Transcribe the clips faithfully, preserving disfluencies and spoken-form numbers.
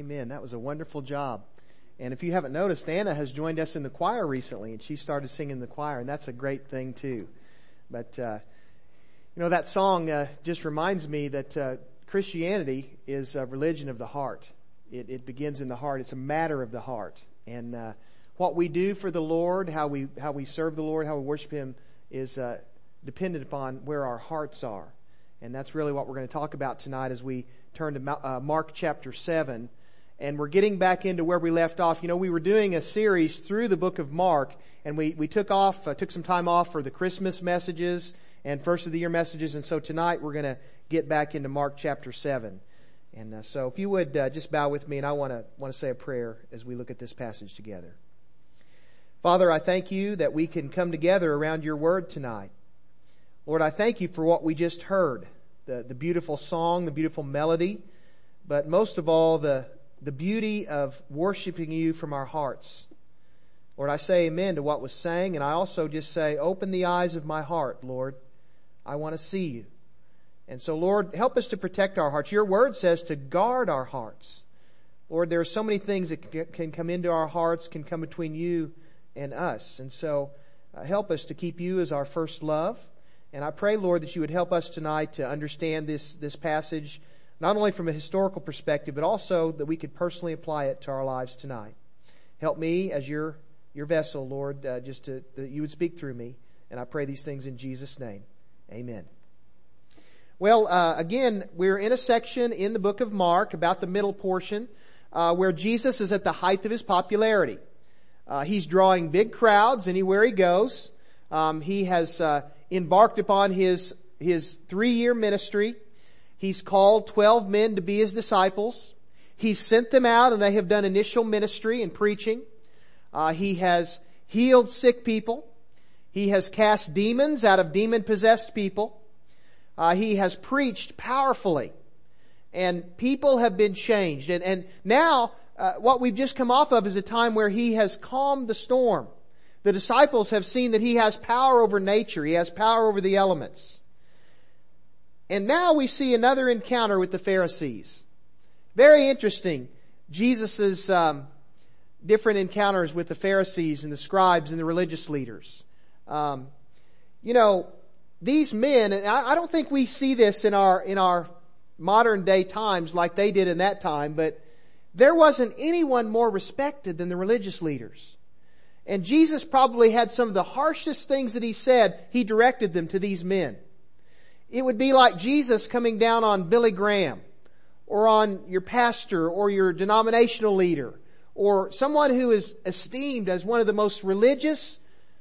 Amen. That was a wonderful job. And if you haven't noticed, Anna has joined us in the choir recently, and she started singing in the choir, and that's a great thing too. But, uh, you know, that song uh, just reminds me that uh, Christianity is a religion of the heart. It, it begins in the heart. It's a matter of the heart. And uh, what we do for the Lord, how we how we serve the Lord, how we worship Him is uh, dependent upon where our hearts are. And that's really what we're going to talk about tonight as we turn to uh, Mark chapter seven. And we're getting back into where we left off. You know, we were doing a series through the book of Mark, and we, we took off, uh, took some time off for the Christmas messages and first of the year messages. And so tonight we're going to get back into Mark chapter seven. And uh, so if you would uh, just bow with me, and I want to want to say a prayer as we look at this passage together. Father, I thank you that we can come together around your word tonight. Lord, I thank you for what we just heard, the, the beautiful song, the beautiful melody, but most of all, the, the beauty of worshiping you from our hearts. Lord, I say amen to what was sang, and I also just say, open the eyes of my heart, Lord. I want to see you. And so, Lord, help us to protect our hearts. Your word says to guard our hearts. Lord, there are so many things that can come into our hearts, can come between you and us. And so, uh, help us to keep you as our first love. And I pray, Lord, that you would help us tonight to understand this, this passage, not only from a historical perspective, but also that we could personally apply it to our lives tonight. Help me as your, your vessel, Lord, uh, just to, that you would speak through me. And I pray these things in Jesus' name. Amen. Well, uh, again, we're in a section in the book of Mark, about the middle portion, uh, where Jesus is at the height of his popularity. Uh, he's drawing big crowds anywhere he goes. Um, he has, uh, embarked upon his, his three-year ministry. He's called twelve men to be his disciples. He's sent them out, and they have done initial ministry and preaching. Uh, he has healed sick people. He has cast demons out of demon-possessed people. Uh, he has preached powerfully, and people have been changed. And, and now, uh, what we've just come off of is a time where he has calmed the storm. The disciples have seen that he has power over nature. He has power over the elements. And now we see another encounter with the Pharisees. Very interesting. Jesus' um, different encounters with the Pharisees and the scribes and the religious leaders. Um, you know, these men, and I, I don't think we see this in our in our modern day times like they did in that time, but there wasn't anyone more respected than the religious leaders. And Jesus probably had some of the harshest things that he said. He directed them to these men. It would be like Jesus coming down on Billy Graham, or on your pastor, or your denominational leader, or someone who is esteemed as one of the most religious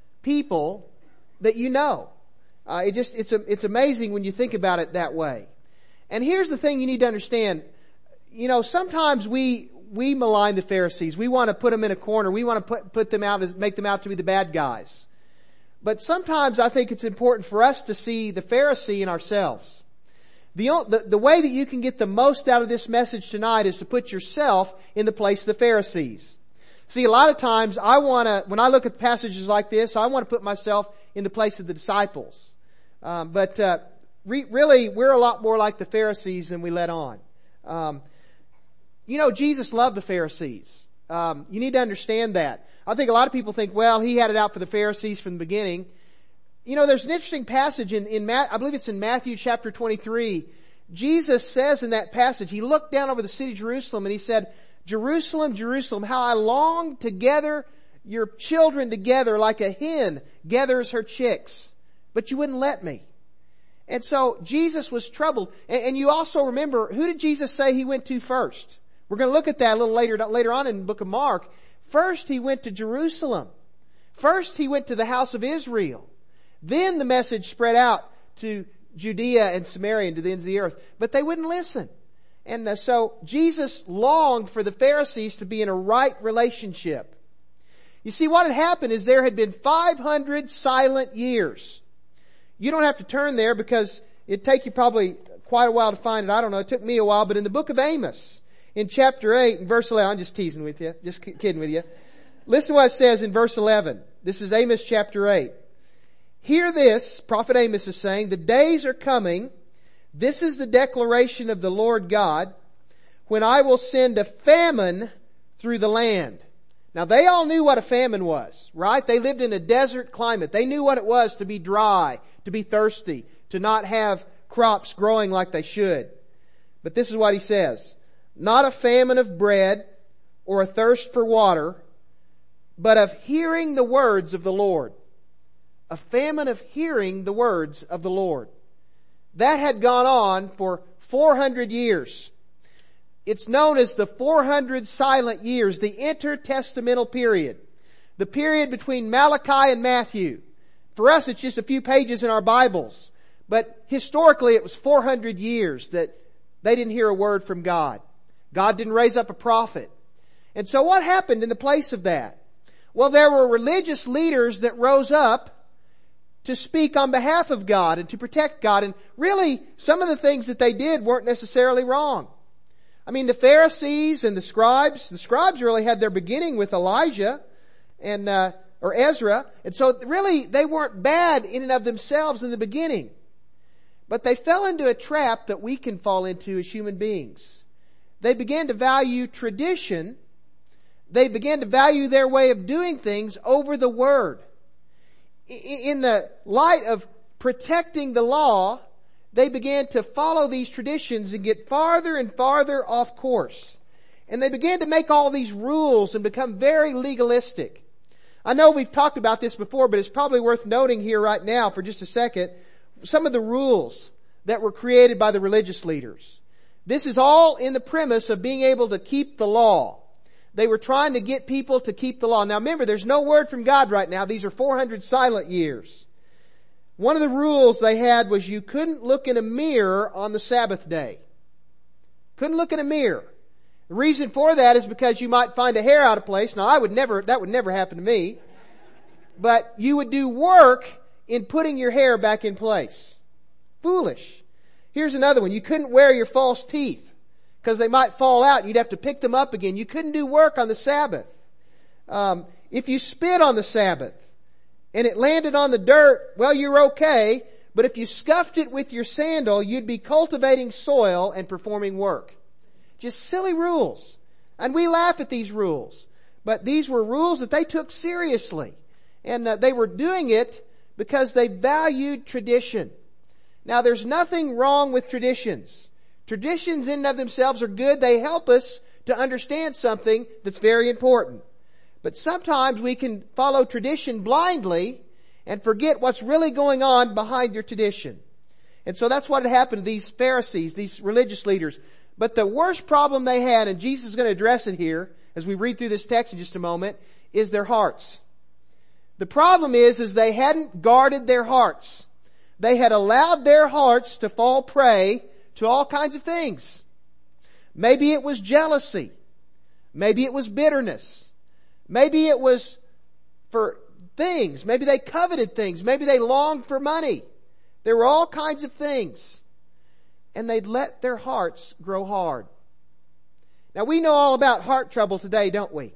people that you know. Uh, it just, it's a, it's amazing when you think about it that way. And here's the thing you need to understand. You know, sometimes we, we malign the Pharisees. We want to put them in a corner. We want to put, put them out as, make them out to be the bad guys. But sometimes I think it's important for us to see the Pharisee in ourselves. The, the, the way that you can get the most out of this message tonight is to put yourself in the place of the Pharisees. See, a lot of times I want to, when I look at passages like this, I want to put myself in the place of the disciples. Um, but, uh, re- really, we're a lot more like the Pharisees than we let on. Um, you know, Jesus loved the Pharisees. Um, you need to understand that. I think a lot of people think, well, he had it out for the Pharisees from the beginning. You know, there's an interesting passage in, in Matt, I believe it's in Matthew chapter twenty-three. Jesus says in that passage, he looked down over the city of Jerusalem and he said, Jerusalem, Jerusalem, how I long to gather your children together like a hen gathers her chicks, but you wouldn't let me. And so Jesus was troubled. And, and you also remember, who did Jesus say he went to first? We're going to look at that a little later, later on in the book of Mark. First he went to Jerusalem. First he went to the house of Israel. Then the message spread out to Judea and Samaria and to the ends of the earth. But they wouldn't listen. And uh, so Jesus longed for the Pharisees to be in a right relationship. You see, what had happened is there had been five hundred silent years. You don't have to turn there because it'd take you probably quite a while to find it. I don't know. It took me a while. But in the book of Amos, in chapter eight and verse eleven, I'm just teasing with you, just kidding with you. Listen to what it says in verse eleven. This is Amos chapter eight. Hear this, prophet Amos is saying, the days are coming. This is the declaration of the Lord God, when I will send a famine through the land. Now they all knew what a famine was, right? They lived in a desert climate. They knew what it was to be dry, to be thirsty, to not have crops growing like they should. But this is what he says. Not a famine of bread or a thirst for water, but of hearing the words of the Lord. A famine of hearing the words of the Lord. That had gone on for four hundred years. It's known as the four hundred silent years, the intertestamental period. The period between Malachi and Matthew. For us, it's just a few pages in our Bibles. But historically, it was four hundred years that they didn't hear a word from God. God didn't raise up a prophet. And so what happened in the place of that? Well, there were religious leaders that rose up to speak on behalf of God and to protect God. And really, some of the things that they did weren't necessarily wrong. I mean, the Pharisees and the scribes, the scribes really had their beginning with Elijah and, uh, or Ezra. And so really, they weren't bad in and of themselves in the beginning. But they fell into a trap that we can fall into as human beings. They began to value tradition. They began to value their way of doing things over the Word. In the light of protecting the law, they began to follow these traditions and get farther and farther off course. And they began to make all these rules and become very legalistic. I know we've talked about this before, but it's probably worth noting here right now for just a second some of the rules that were created by the religious leaders. This is all in the premise of being able to keep the law. They were trying to get people to keep the law. Now remember, there's no word from God right now. These are four hundred silent years. One of the rules they had was you couldn't look in a mirror on the Sabbath day. Couldn't look in a mirror. The reason for that is because you might find a hair out of place. Now I would never, that would never happen to me. But you would do work in putting your hair back in place. Foolish. Here's another one. You couldn't wear your false teeth, because they might fall out and you'd have to pick them up again. You couldn't do work on the Sabbath. Um, if you spit on the Sabbath and it landed on the dirt, well, you're okay. But if you scuffed it with your sandal, you'd be cultivating soil and performing work. Just silly rules. And we laugh at these rules. But these were rules that they took seriously. And uh, they were doing it because they valued tradition. Now, there's nothing wrong with traditions. Traditions in and of themselves are good. They help us to understand something that's very important. But sometimes we can follow tradition blindly and forget what's really going on behind your tradition. And so that's what had happened to these Pharisees, these religious leaders. But the worst problem they had, and Jesus is going to address it here as we read through this text in just a moment, is their hearts. The problem is, is they hadn't guarded their hearts. They had allowed their hearts to fall prey to all kinds of things. Maybe it was jealousy. Maybe it was bitterness. Maybe it was for things. Maybe they coveted things. Maybe they longed for money. There were all kinds of things. And they'd let their hearts grow hard. Now we know all about heart trouble today, don't we?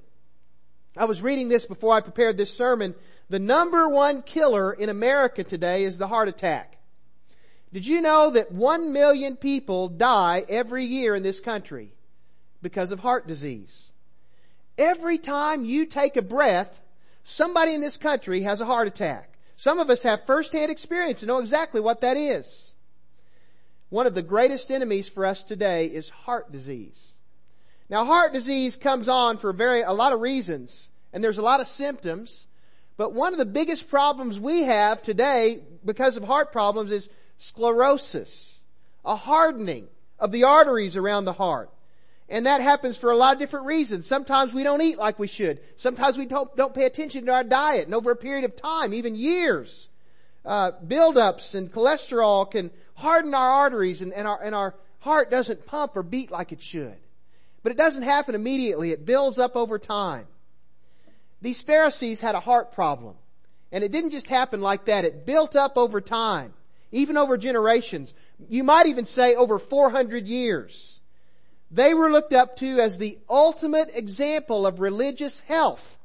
I was reading this before I prepared this sermon. The number one killer in America today is the heart attack. Did you know that one million people die every year in this country because of heart disease? Every time you take a breath, somebody in this country has a heart attack. Some of us have firsthand experience and know exactly what that is. One of the greatest enemies for us today is heart disease. Now, heart disease comes on for very, a lot of reasons, and there's a lot of symptoms. But one of the biggest problems we have today because of heart problems is sclerosis, a hardening of the arteries around the heart. And that happens for a lot of different reasons. Sometimes we don't eat like we should. Sometimes we don't, don't pay attention to our diet. And over a period of time, even years, uh, buildups and cholesterol can harden our arteries and, and, our, and our heart doesn't pump or beat like it should. But it doesn't happen immediately. It builds up over time. These Pharisees had a heart problem. And it didn't just happen like that. It built up over time. Even over generations. You might even say over four hundred years. They were looked up to as the ultimate example of religious health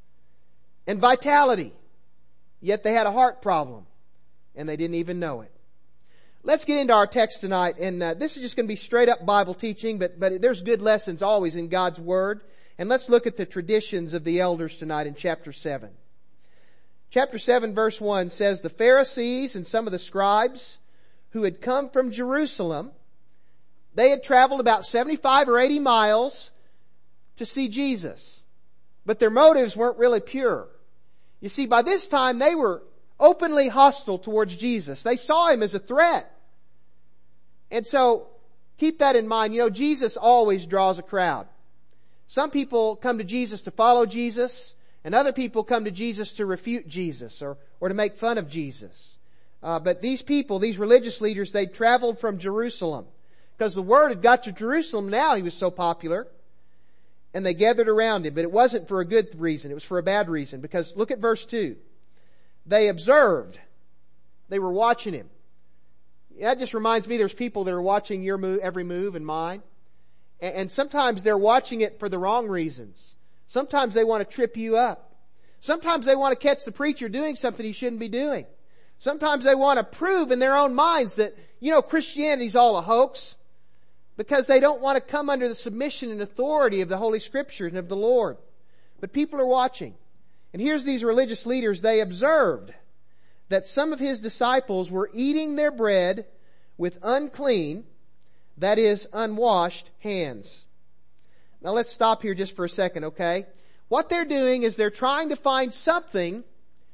and vitality. Yet they had a heart problem. And they didn't even know it. let's get into our text tonight. And uh, this is just going to be straight up Bible teaching, but, but there's good lessons always in God's Word. And let's look at the traditions of the elders tonight in chapter seven. Chapter seven verse one says, the Pharisees and some of the scribes who had come from Jerusalem, they had traveled about seventy-five or eighty miles to see Jesus. But their motives weren't really pure. You see, by this time they were openly hostile towards Jesus. They saw Him as a threat. And so, keep that in mind. You know, Jesus always draws a crowd. Some people come to Jesus to follow Jesus, and other people come to Jesus to refute Jesus or, or to make fun of Jesus. Uh, but these people, these religious leaders, they traveled from Jerusalem because the word had got to Jerusalem now. He was so popular. And they gathered around Him. But it wasn't for a good reason. It was for a bad reason. Because look at verse two. They observed. They were watching Him. That just reminds me there's people that are watching your move, every move and mine. And sometimes they're watching it for the wrong reasons. Sometimes they want to trip you up. Sometimes they want to catch the preacher doing something he shouldn't be doing. Sometimes they want to prove in their own minds that, you know, Christianity's all a hoax, because they don't want to come under the submission and authority of the Holy Scriptures and of the Lord. But people are watching. And here's these religious leaders. They observed that some of His disciples were eating their bread with unclean, that is, unwashed hands. Now let's stop here just for a second, okay? What they're doing is they're trying to find something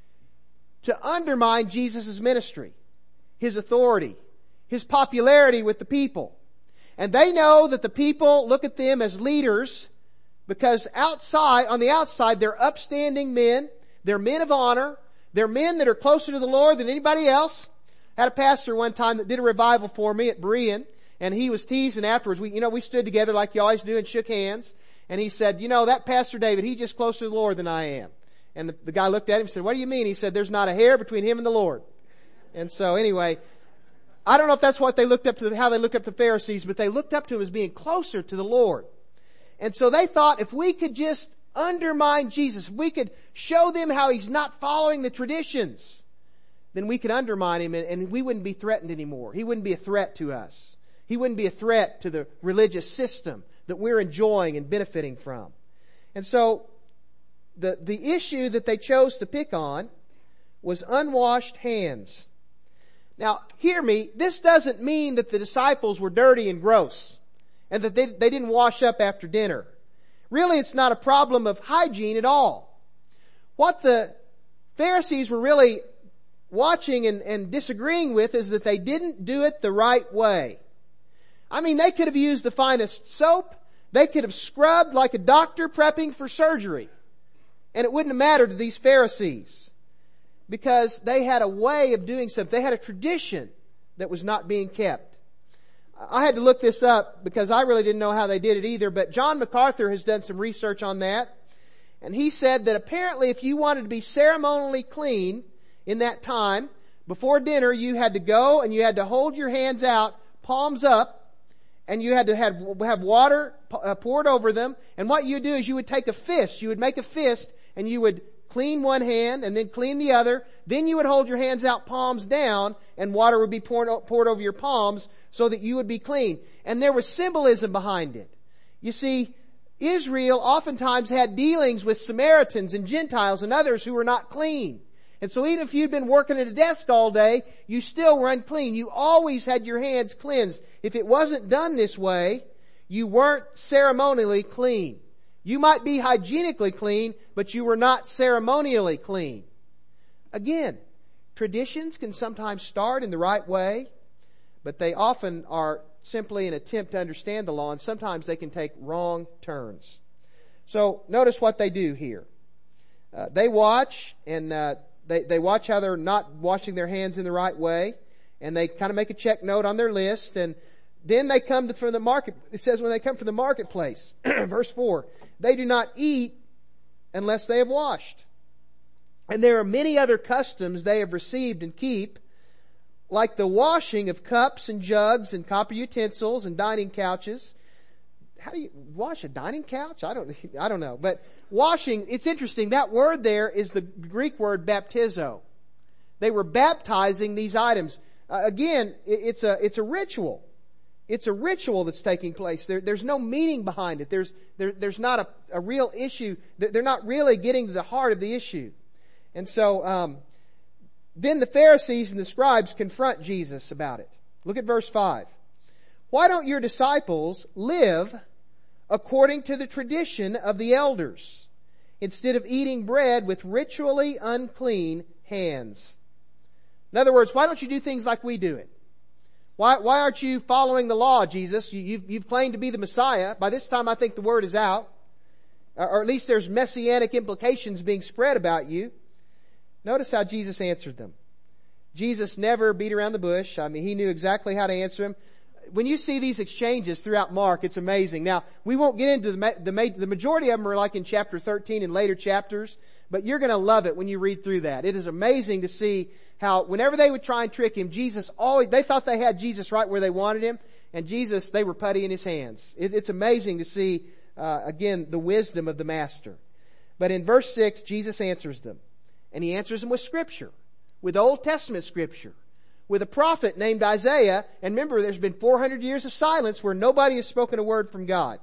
to undermine Jesus' ministry, His authority, His popularity with the people. And they know that the people look at them as leaders because outside, on the outside, they're upstanding men. They're men of honor. They're men that are closer to the Lord than anybody else. I had a pastor one time that did a revival for me at Berean. And he was teasing afterwards. We, you know, we stood together like you always do and shook hands. And he said, you know, that Pastor David, he's just closer to the Lord than I am. And the, the guy looked at him and said, what do you mean? He said, there's not a hair between him and the Lord. And so anyway, I don't know if that's what they looked up to, how they looked up to the Pharisees, but they looked up to him as being closer to the Lord. And so they thought if we could just undermine Jesus, if we could show them how He's not following the traditions, then we could undermine Him and, and we wouldn't be threatened anymore. He wouldn't be a threat to us. He wouldn't be a threat to the religious system that we're enjoying and benefiting from. And so, the, the issue that they chose to pick on was unwashed hands. Now, hear me, this doesn't mean that the disciples were dirty and gross and that they, they didn't wash up after dinner. Really, it's not a problem of hygiene at all. What the Pharisees were really watching and, and disagreeing with is that they didn't do it the right way. I mean, they could have used the finest soap. They could have scrubbed like a doctor prepping for surgery. And it wouldn't have mattered to these Pharisees. Because they had a way of doing something. They had a tradition that was not being kept. I had to look this up because I really didn't know how they did it either. But John MacArthur has done some research on that. And he said that apparently if you wanted to be ceremonially clean in that time, before dinner you had to go and you had to hold your hands out, palms up, and you had to have, have water poured over them. And what you do is you would take a fist. You would make a fist and you would clean one hand and then clean the other. Then you would hold your hands out, palms down, and water would be poured, poured over your palms so that you would be clean. And there was symbolism behind it. You see, Israel oftentimes had dealings with Samaritans and Gentiles and others who were not clean. And so even if you'd been working at a desk all day, you still were unclean. You always had your hands cleansed. If it wasn't done this way, you weren't ceremonially clean. You might be hygienically clean, but you were not ceremonially clean. Again, traditions can sometimes start in the right way, but they often are simply an attempt to understand the law, and sometimes they can take wrong turns. So notice what they do here. Uh, they watch and uh, They, they watch how they're not washing their hands in the right way, and they kind of make a check note on their list, and then they come to, from the market. It says when they come from the marketplace, verse four, they do not eat unless they have washed. And there are many other customs they have received and keep, like the washing of cups and jugs and copper utensils and dining couches. How do you wash a dining couch? I don't, I don't know. But washing, it's interesting. That word there is the Greek word baptizo. They were baptizing these items. Uh, again, it, it's a, it's a ritual. It's a ritual that's taking place. There, there's no meaning behind it. There's, there, there's not a, a real issue. They're not really getting to the heart of the issue. And so, um, then the Pharisees and the scribes confront Jesus about it. Look at verse five. Why don't your disciples live according to the tradition of the elders, instead of eating bread with ritually unclean hands? In other words, why don't you do things like we do it? Why, why aren't you following the law, Jesus? You, you've, you've claimed to be the Messiah. By this time, I think the word is out. Or at least there's messianic implications being spread about you. Notice how Jesus answered them. Jesus never beat around the bush. I mean, he knew exactly how to answer him. When you see these exchanges throughout Mark, it's amazing. Now, we won't get into the, the, the majority of them are like in chapter thirteen and later chapters, but you're going to love it when you read through that. It is amazing to see how whenever they would try and trick him, Jesus always, they thought they had Jesus right where they wanted him, and Jesus, they were putty in his hands. It, it's amazing to see, uh, again, the wisdom of the Master. But in verse six, Jesus answers them. And he answers them with Scripture, with Old Testament Scripture, with a prophet named Isaiah. And remember, there's been four hundred years of silence where nobody has spoken a word from God.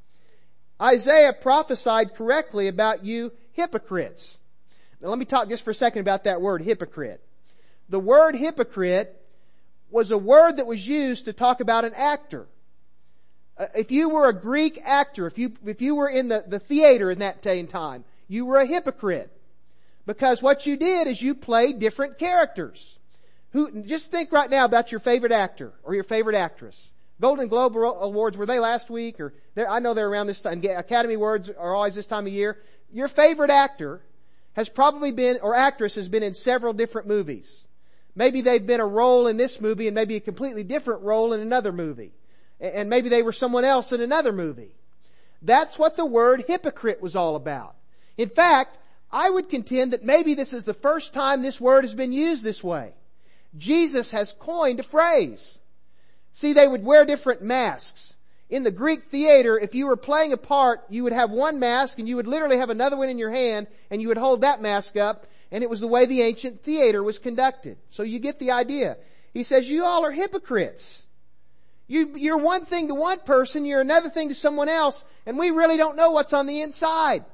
Isaiah prophesied correctly about you hypocrites. Now let me talk just for a second about that word, hypocrite. The word hypocrite was a word that was used to talk about an actor. Uh, if you were a Greek actor, if you, if you were in the, the theater in that day and time, you were a hypocrite. Because what you did is you played different characters. Who, just think right now about your favorite actor or your favorite actress. Golden Globe Awards, were they last week? Or I know they're around this time. Academy Awards are always this time of year. Your favorite actor has probably been, or actress has been in several different movies. Maybe they've been a role in this movie and maybe a completely different role in another movie. And maybe they were someone else in another movie. That's what the word hypocrite was all about. In fact, I would contend that maybe this is the first time this word has been used this way. Jesus has coined a phrase. See, they would wear different masks. In the Greek theater, if you were playing a part, you would have one mask and you would literally have another one in your hand and you would hold that mask up, and it was the way the ancient theater was conducted. So you get the idea. He says, you all are hypocrites. You, you're one thing to one person, you're another thing to someone else, and we really don't know what's on the inside.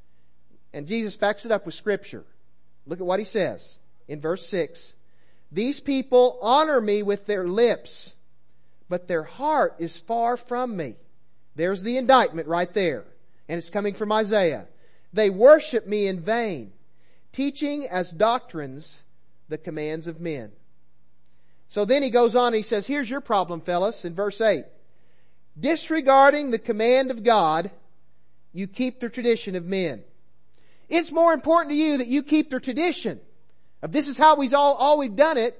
And Jesus backs it up with Scripture. Look at what he says in verse six. These people honor me with their lips, but their heart is far from me. There's the indictment right there. And it's coming from Isaiah. They worship me in vain, teaching as doctrines the commands of men. So then he goes on and he says, here's your problem, fellas, in verse eight. Disregarding the command of God, you keep the tradition of men. It's more important to you that you keep the tradition of this is how we've all, always done it,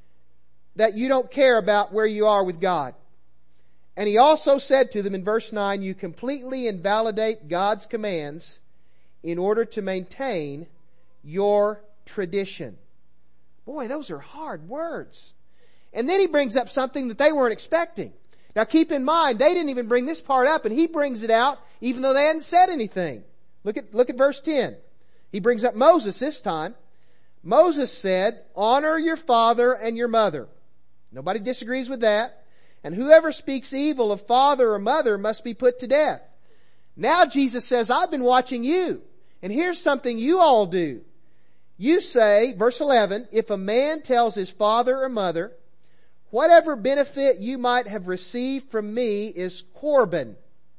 that you don't care about where you are with God. And he also said to them in verse nine, you completely invalidate God's commands in order to maintain your tradition. Boy, those are hard words. And then he brings up something that they weren't expecting. Now keep in mind, they didn't even bring this part up, and he brings it out even though they hadn't said anything. Look at, look at verse ten. He brings up Moses this time. Moses said, honor your father and your mother. Nobody disagrees with that. And whoever speaks evil of father or mother must be put to death. Now Jesus says, I've been watching you. And here's something you all do. You say, verse eleven, if a man tells his father or mother, whatever benefit you might have received from me is Corban.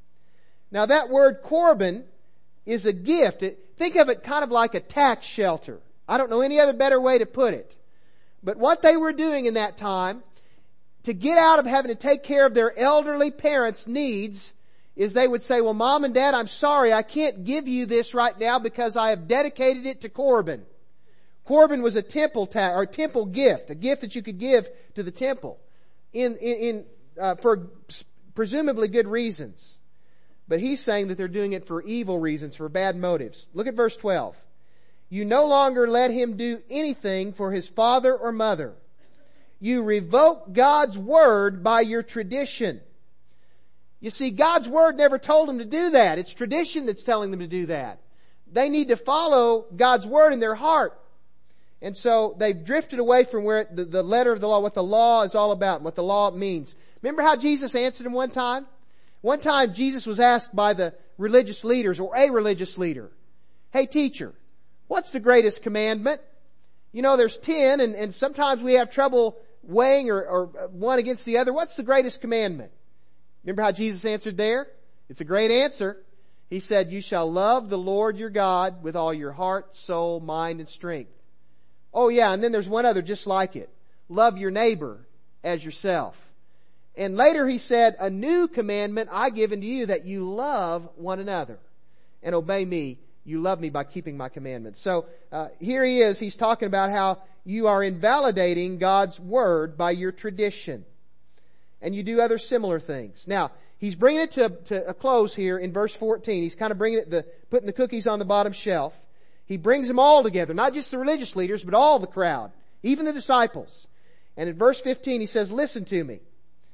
Now that word Corban is a gift. It, think of it kind of like a tax shelter. I don't know any other better way to put it. But what they were doing in that time, to get out of having to take care of their elderly parents' needs, is they would say, well, Mom and Dad, I'm sorry, I can't give you this right now because I have dedicated it to Corban. Corban was a temple ta- or temple gift, a gift that you could give to the temple in, in, in uh, for presumably good reasons. But he's saying that they're doing it for evil reasons, for bad motives. Look at verse twelve. You no longer let him do anything for his father or mother. You revoke God's word by your tradition. You see, God's word never told them to do that. It's tradition that's telling them to do that. They need to follow God's word in their heart. And so they've drifted away from where the, the letter of the law, what the law is all about, and what the law means. Remember how Jesus answered him one time? One time Jesus was asked by the religious leaders, or a religious leader, "Hey teacher, what's the greatest commandment?" You know, there's ten, and, and sometimes we have trouble weighing or, or one against the other. What's the greatest commandment? Remember how Jesus answered there? It's a great answer. He said, "You shall love the Lord your God with all your heart, soul, mind, and strength." Oh yeah, and then there's one other just like it. Love your neighbor as yourself. And later he said, "A new commandment I give unto you, that you love one another and obey me. You love me by keeping my commandments." So uh, here he is. He's talking about how you are invalidating God's word by your tradition. And you do other similar things. Now, he's bringing it to, to a close here in verse fourteen. He's kind of bringing it, the, putting the cookies on the bottom shelf. He brings them all together, not just the religious leaders, but all the crowd, even the disciples. And in verse fifteen he says, "Listen to me.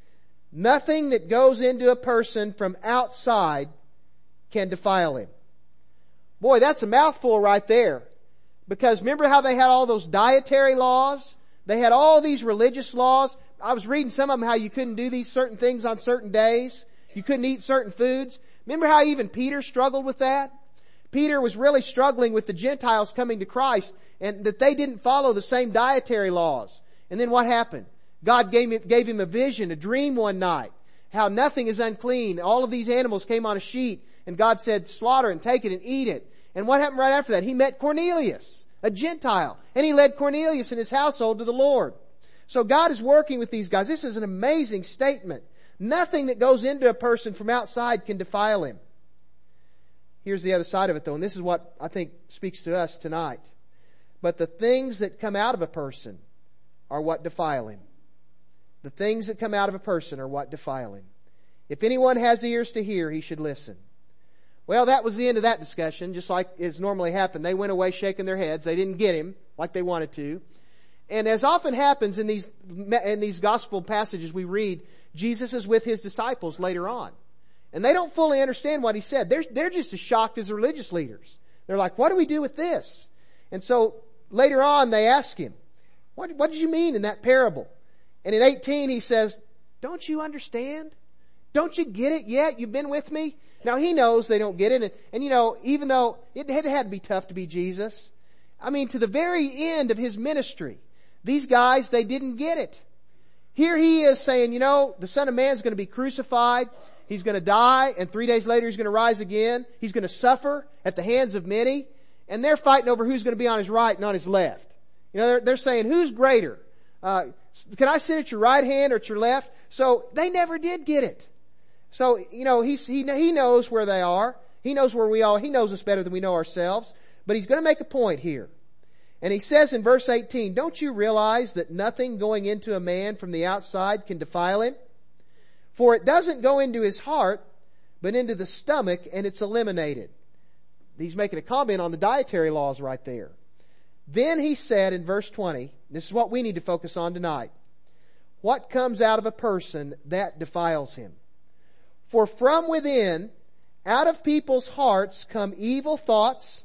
Nothing that goes into a person from outside can defile him." Boy, that's a mouthful right there. Because remember how they had all those dietary laws? They had all these religious laws. I was reading some of them how you couldn't do these certain things on certain days. You couldn't eat certain foods. Remember how even Peter struggled with that? Peter was really struggling with the Gentiles coming to Christ and that they didn't follow the same dietary laws. And then what happened? God gave him, gave him a vision, a dream one night, how nothing is unclean. All of these animals came on a sheet, and God said, "Slaughter and take it and eat it." And what happened right after that? He met Cornelius, a Gentile, and he led Cornelius and his household to the Lord. So God is working with these guys. This is an amazing statement. Nothing that goes into a person from outside can defile him. Here's the other side of it though, and this is what I think speaks to us tonight. But the things that come out of a person are what defile him. The things that come out of a person are what defile him. If anyone has ears to hear, he should listen. Well, that was the end of that discussion, just like it's normally happened. They went away shaking their heads. They didn't get him like they wanted to. And as often happens in these, in these gospel passages we read, Jesus is with his disciples later on. And they don't fully understand what he said. They're, they're just as shocked as the religious leaders. They're like, "What do we do with this?" And so later on they ask him, what, what did you mean in that parable? And in eighteen he says, "Don't you understand? Don't you get it yet? You've been with me?" Now he knows they don't get it. And, and you know, even though it had, it had to be tough to be Jesus, I mean, to the very end of his ministry, these guys, they didn't get it. Here he is saying, you know, the Son of Man is going to be crucified. He's going to die, and three days later he's going to rise again. He's going to suffer at the hands of many. And they're fighting over who's going to be on his right and on his left. You know, they're, they're saying, who's greater? Uh, can I sit at your right hand or at your left? So they never did get it. So, you know, he's, he, he knows where they are. He knows where we are. He knows us better than we know ourselves. But he's going to make a point here. And he says in verse eighteen, "Don't you realize that nothing going into a man from the outside can defile him? For it doesn't go into his heart, but into the stomach, and it's eliminated." He's making a comment on the dietary laws right there. Then he said in verse twenty, this is what we need to focus on tonight. "What comes out of a person, that defiles him. For from within, out of people's hearts come evil thoughts,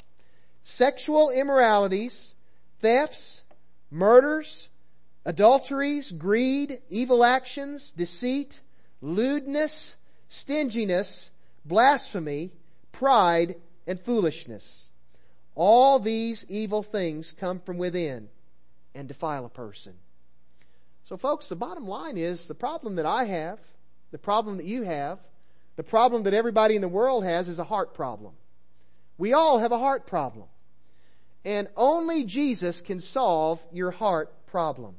sexual immoralities, thefts, murders, adulteries, greed, evil actions, deceit, lewdness, stinginess, blasphemy, pride, and foolishness. All these evil things come from within and defile a person." So folks, the bottom line is the problem that I have, the problem that you have, the problem that everybody in the world has is a heart problem. We all have a heart problem. And only Jesus can solve your heart problem.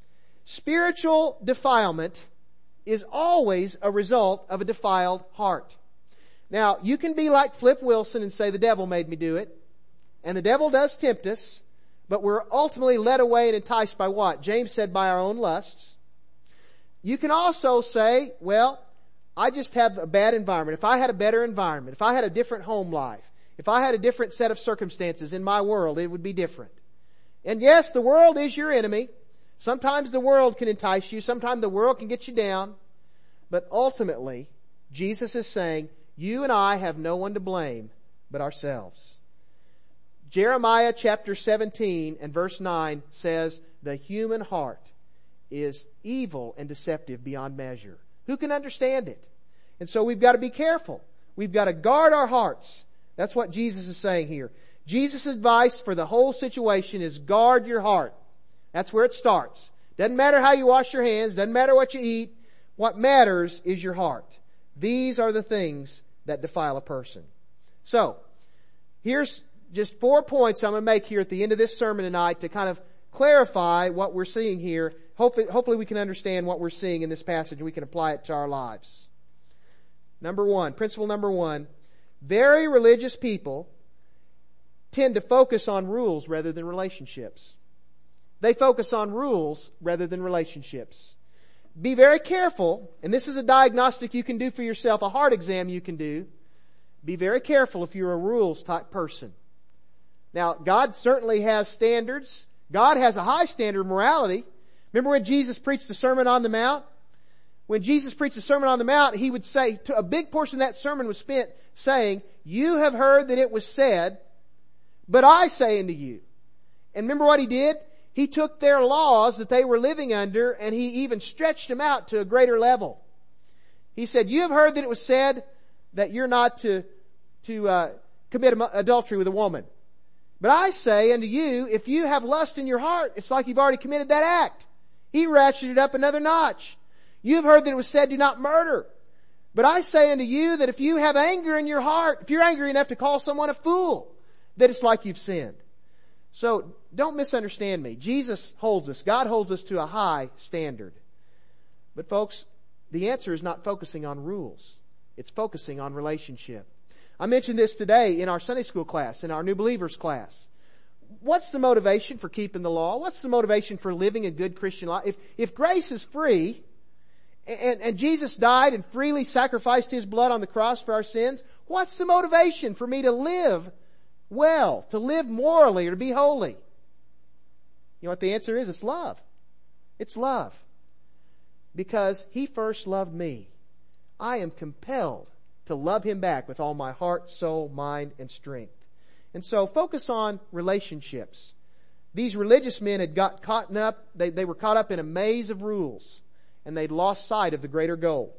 Spiritual defilement is always a result of a defiled heart. Now, you can be like Flip Wilson and say, "The devil made me do it." And the devil does tempt us, but we're ultimately led away and enticed by what? James said, by our own lusts. You can also say, "Well, I just have a bad environment. If I had a better environment, if I had a different home life, if I had a different set of circumstances in my world, it would be different." And yes, the world is your enemy. Sometimes the world can entice you. Sometimes the world can get you down. But ultimately, Jesus is saying, you and I have no one to blame but ourselves. Jeremiah chapter seventeen and verse nine says, the human heart is evil and deceptive beyond measure. Who can understand it? And so we've got to be careful. We've got to guard our hearts. That's what Jesus is saying here. Jesus' advice for the whole situation is guard your heart. That's where it starts. Doesn't matter how you wash your hands. Doesn't matter what you eat. What matters is your heart. These are the things that defile a person. So, here's just four points I'm going to make here at the end of this sermon tonight to kind of clarify what we're seeing here. Hopefully, hopefully we can understand what we're seeing in this passage and we can apply it to our lives. Number one, principle number one, very religious people tend to focus on rules rather than relationships. They focus on rules rather than relationships. Be very careful, and this is a diagnostic you can do for yourself, a heart exam you can do. Be very careful if you're a rules type person. Now, God certainly has standards. God has a high standard of morality. Remember when Jesus preached the Sermon on the Mount? When Jesus preached the Sermon on the Mount, He would say, to a big portion of that sermon was spent saying, you have heard that it was said, but I say unto you. And remember what He did? He took their laws that they were living under and He even stretched them out to a greater level. He said, you have heard that it was said that you're not to, to, uh, commit adultery with a woman. But I say unto you, if you have lust in your heart, it's like you've already committed that act. He ratcheted it up another notch. You've heard that it was said, do not murder. But I say unto you that if you have anger in your heart, if you're angry enough to call someone a fool, that it's like you've sinned. So don't misunderstand me. Jesus holds us, God holds us to a high standard. But folks, the answer is not focusing on rules. It's focusing on relationship. I mentioned this today in our Sunday school class, in our new believers class. What's the motivation for keeping the law? What's the motivation for living a good Christian life? If, if grace is free, and, and Jesus died and freely sacrificed His blood on the cross for our sins, what's the motivation for me to live well, to live morally, or to be holy? You know what the answer is? It's love. It's love. Because He first loved me. I am compelled to love Him back with all my heart, soul, mind, and strength. And so focus on relationships. These religious men had got caught up, they, they were caught up in a maze of rules, and they'd lost sight of the greater goal.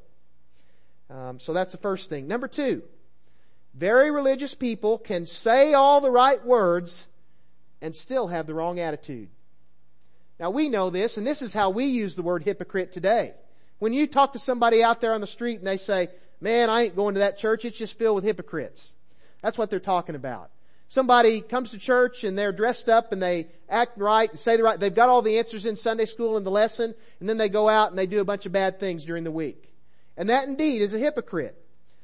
Um, so that's the first thing. Number two, very religious people can say all the right words and still have the wrong attitude. Now we know this, and this is how we use the word hypocrite today. When you talk to somebody out there on the street and they say, man, I ain't going to that church, it's just filled with hypocrites. That's what they're talking about. Somebody comes to church and they're dressed up and they act right and say the right, they've got all the answers in Sunday school and the lesson, and then they go out and they do a bunch of bad things during the week. And that indeed is a hypocrite.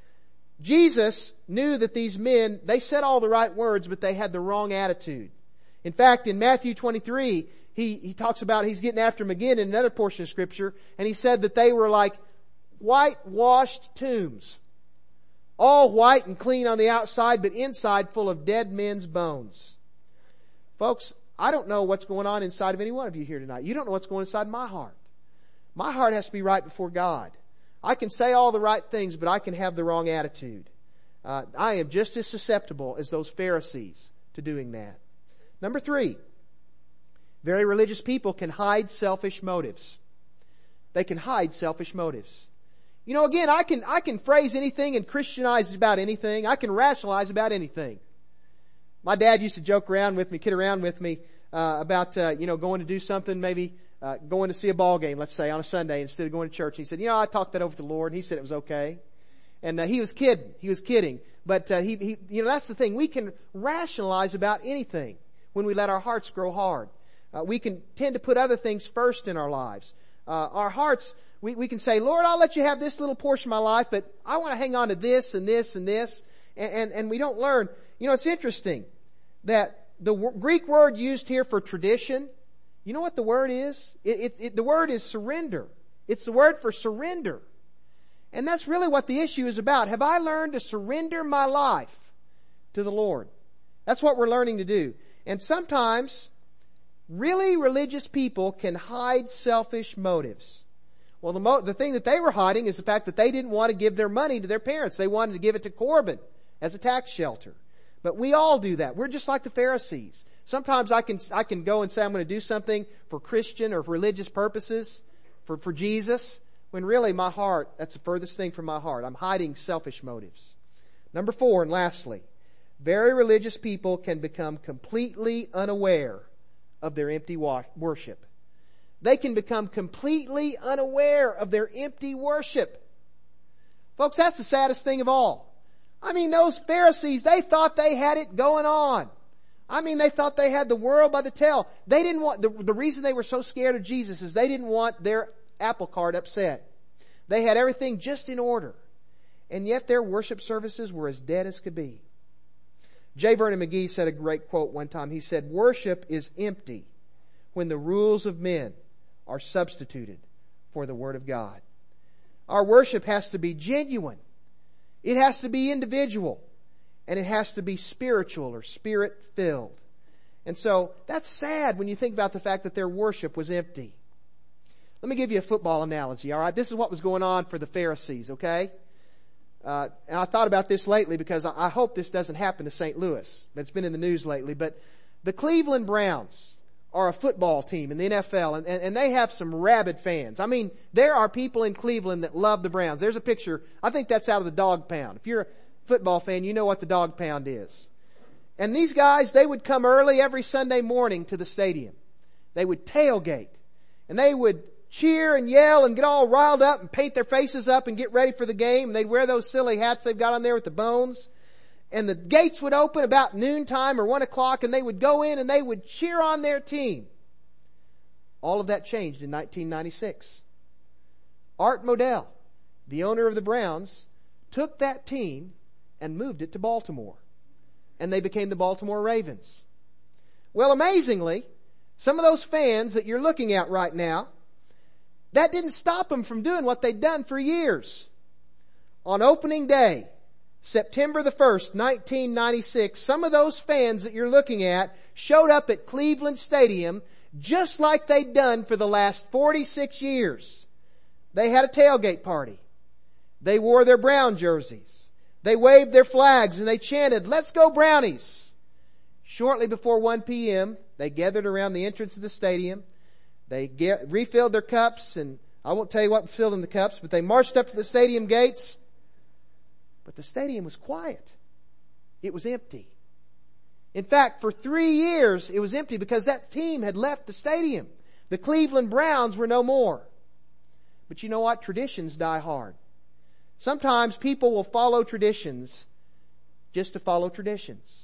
Jesus knew that these men, they said all the right words, but they had the wrong attitude. In fact, in Matthew twenty-three, he, he talks about, he's getting after them again in another portion of Scripture, and he said that they were like whitewashed tombs. All white and clean on the outside, but inside full of dead men's bones. Folks, I don't know what's going on inside of any one of you here tonight. You don't know what's going inside my heart. My heart has to be right before God. I can say all the right things, but I can have the wrong attitude. Uh, I am just as susceptible as those Pharisees to doing that. Number three, very religious people can hide selfish motives. They can hide selfish motives. You know, again, I can, I can phrase anything and Christianize about anything. I can rationalize about anything. My dad used to joke around with me, kid around with me, uh, about, uh, you know, going to do something, maybe, uh, going to see a ball game, let's say, on a Sunday instead of going to church. He said, you know, I talked that over with the Lord, and He said it was okay. And, uh, he was kidding. He was kidding. But, uh, he, he, you know, that's the thing. We can rationalize about anything when we let our hearts grow hard. Uh, we can tend to put other things first in our lives. Uh, our hearts, we, we can say, Lord, I'll let you have this little portion of my life, but I want to hang on to this and this and this. And, and, and we don't learn. You know, it's interesting that the w- Greek word used here for tradition, you know what the word is? It, it, it, the word is surrender. It's the word for surrender. And that's really what the issue is about. Have I learned to surrender my life to the Lord? That's what we're learning to do. And sometimes really religious people can hide selfish motives. Well, the, mo- the thing that they were hiding is the fact that they didn't want to give their money to their parents. They wanted to give it to Corbin as a tax shelter. But we all do that. We're just like the Pharisees. Sometimes I can, I can go and say I'm going to do something for Christian or for religious purposes, for, for Jesus, when really my heart, that's the furthest thing from my heart. I'm hiding selfish motives. Number four, and lastly, very religious people can become completely unaware of their empty worship. They can become completely unaware of their empty worship. Folks, that's the saddest thing of all. I mean, those Pharisees, they thought they had it going on. I mean, they thought they had the world by the tail. They didn't want, the, the reason they were so scared of Jesus is they didn't want their apple cart upset. They had everything just in order. And yet their worship services were as dead as could be. J. Vernon McGee said a great quote one time. He said, "Worship is empty when the rules of men are substituted for the Word of God." Our worship has to be genuine. It has to be individual. And it has to be spiritual or spirit-filled. And so that's sad when you think about the fact that their worship was empty. Let me give you a football analogy, all right? This is what was going on for the Pharisees, okay? Uh, and I thought about this lately because I, I hope this doesn't happen to Saint Louis. It's been in the news lately. But the Cleveland Browns are a football team in the N F L, and, and, and they have some rabid fans. I mean, there are people in Cleveland that love the Browns. There's a picture. I think that's out of the Dog Pound. If you're a football fan, you know what the Dog Pound is. And these guys, they would come early every Sunday morning to the stadium. They would tailgate. And they would cheer and yell and get all riled up and paint their faces up and get ready for the game. And they'd wear those silly hats they've got on there with the bones. And the gates would open about noontime or one o'clock, and they would go in and they would cheer on their team. All of that changed in nineteen ninety-six. Art Modell, the owner of the Browns, took that team and moved it to Baltimore. And they became the Baltimore Ravens. Well, amazingly, some of those fans that you're looking at right now, that didn't stop them from doing what they'd done for years. On opening day, September the first, nineteen ninety-six, some of those fans that you're looking at showed up at Cleveland Stadium just like they'd done for the last forty-six years. They had a tailgate party. They wore their Brown jerseys. They waved their flags and they chanted, "Let's go Brownies." Shortly before one p.m., they gathered around the entrance of the stadium. They get, refilled their cups, and I won't tell you what was filled in the cups, but they marched up to the stadium gates. But the stadium was quiet. It was empty. In fact, for three years, it was empty because that team had left the stadium. The Cleveland Browns were no more. But you know what? Traditions die hard. Sometimes people will follow traditions just to follow traditions.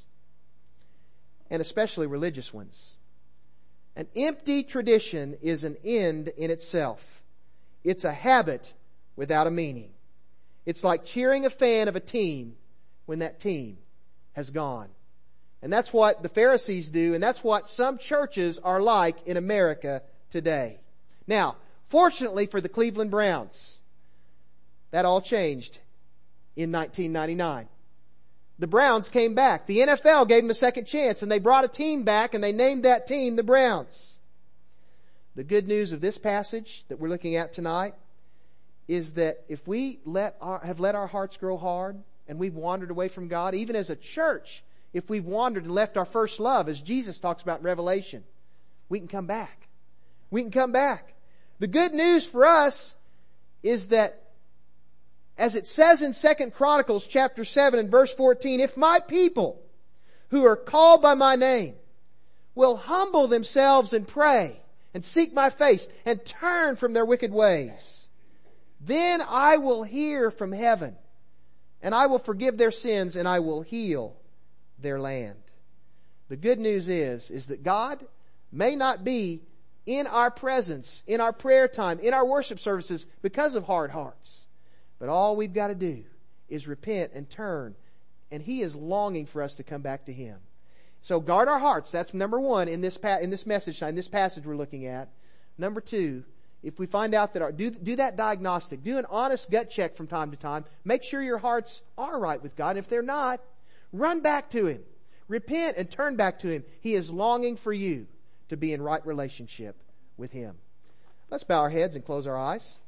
And especially religious ones. An empty tradition is an end in itself. It's a habit without a meaning. It's like cheering a fan of a team when that team has gone. And that's what the Pharisees do, and that's what some churches are like in America today. Now, fortunately for the Cleveland Browns, that all changed in nineteen ninety-nine. The Browns came back. The N F L gave them a second chance, and they brought a team back, and they named that team the Browns. The good news of this passage that we're looking at tonight is that if we let our, have let our hearts grow hard and we've wandered away from God, even as a church, if we've wandered and left our first love, as Jesus talks about in Revelation, we can come back. We can come back. The good news for us is that, as it says in Second Chronicles chapter seven and verse fourteen, if my people who are called by my name will humble themselves and pray and seek my face and turn from their wicked ways, then I will hear from heaven and I will forgive their sins and I will heal their land. The good news is, is that God may not be in our presence, in our prayer time, in our worship services because of hard hearts. But all we've got to do is repent and turn. And He is longing for us to come back to Him. So guard our hearts. That's number one in this pa- in this message, in this passage we're looking at. Number two, if we find out that our, do, do that diagnostic. Do an honest gut check from time to time. Make sure your hearts are right with God. If they're not, run back to Him. Repent and turn back to Him. He is longing for you to be in right relationship with Him. Let's bow our heads and close our eyes.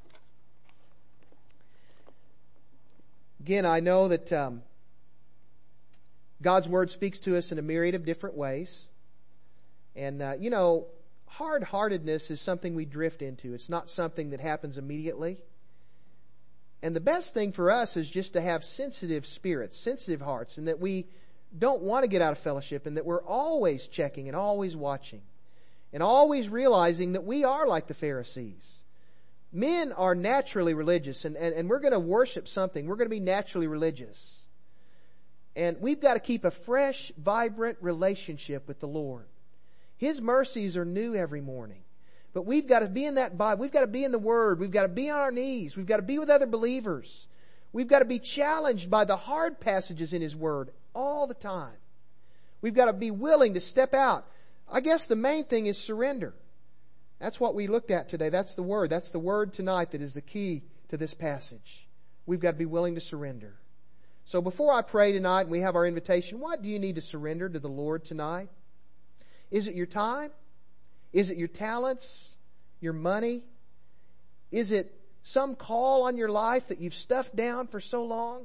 Again, I know that um, God's Word speaks to us in a myriad of different ways. And, uh, you know, hard-heartedness is something we drift into. It's not something that happens immediately. And the best thing for us is just to have sensitive spirits, sensitive hearts, and that we don't want to get out of fellowship, and that we're always checking and always watching and always realizing that we are like the Pharisees. Men are naturally religious, and, and, and we're going to worship something. We're going to be naturally religious. And we've got to keep a fresh, vibrant relationship with the Lord. His mercies are new every morning. But we've got to be in that Bible. We've got to be in the Word. We've got to be on our knees. We've got to be with other believers. We've got to be challenged by the hard passages in His Word all the time. We've got to be willing to step out. I guess the main thing is surrender. That's what we looked at today. That's the word. That's the word tonight that is the key to this passage. We've got to be willing to surrender. So before I pray tonight and we have our invitation, what do you need to surrender to the Lord tonight? Is it your time? Is it your talents? Your money? Is it some call on your life that you've stuffed down for so long?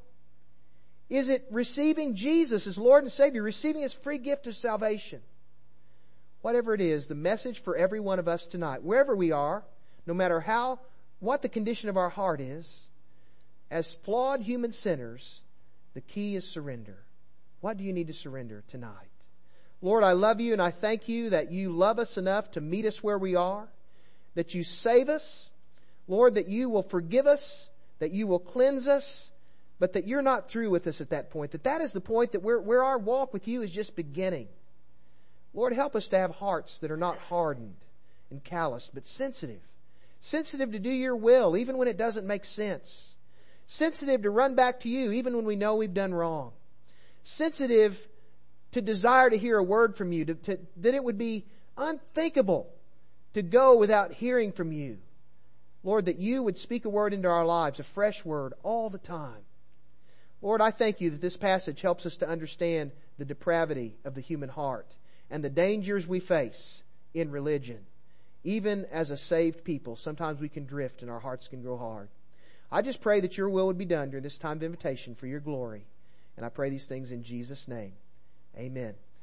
Is it receiving Jesus as Lord and Savior, receiving His free gift of salvation? Whatever it is, the message for every one of us tonight, wherever we are, no matter how, what the condition of our heart is, as flawed human sinners, the key is surrender. What do you need to surrender tonight? Lord, I love You and I thank You that You love us enough to meet us where we are, that You save us, Lord, that You will forgive us, that You will cleanse us, but that You're not through with us at that point, that that is the point that we're, where our walk with You is just beginning. Lord, help us to have hearts that are not hardened and calloused, but sensitive. Sensitive to do Your will, even when it doesn't make sense. Sensitive to run back to You, even when we know we've done wrong. Sensitive to desire to hear a word from You, to, to, that it would be unthinkable to go without hearing from You. Lord, that You would speak a word into our lives, a fresh word, all the time. Lord, I thank You that this passage helps us to understand the depravity of the human heart and the dangers we face in religion. Even as a saved people, sometimes we can drift and our hearts can grow hard. I just pray that Your will would be done during this time of invitation for Your glory. And I pray these things in Jesus' name. Amen.